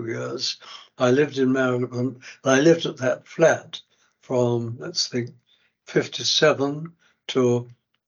years. I lived in Marylebone, and I lived at that flat from, let's think, 57 to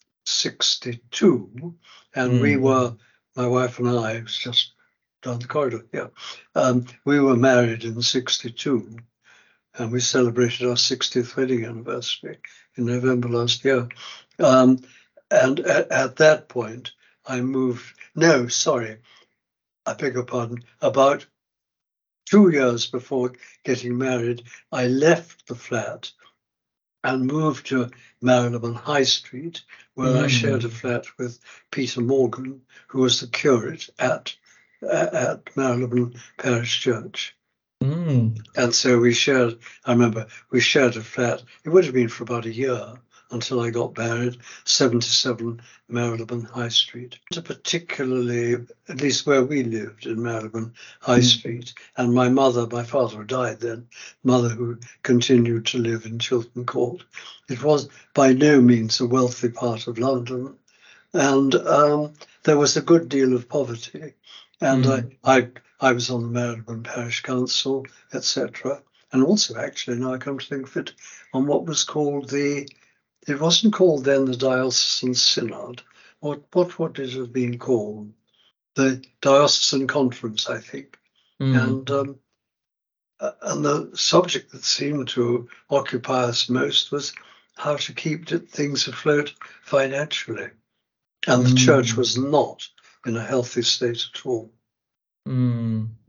62. And we were, my wife and I, it was just down the corridor, we were married in 62. And we celebrated our 60th wedding anniversary in November last year. And at that point, I moved, no, sorry, I beg your pardon, about 2 years before getting married, I left the flat and moved to Marylebone High Street, where I shared a flat with Peter Morgan, who was the curate at Marylebone Parish Church. And so we shared, I remember, we shared a flat. It would have been for about a year until I got married, 77 Marylebone High Street. Particularly, at least where we lived in Marylebone High Street. And my father died then, mother who continued to live in Chiltern Court. It was by no means a wealthy part of London. And there was a good deal of poverty. And I was on the Marylebone Parish Council, etc. And also, actually, now I come to think of it, on what was called it wasn't called then the Diocesan Synod. What would it have been called? The Diocesan Conference, I think. And the subject that seemed to occupy us most was how to keep things afloat financially. And the church was not in a healthy state at all.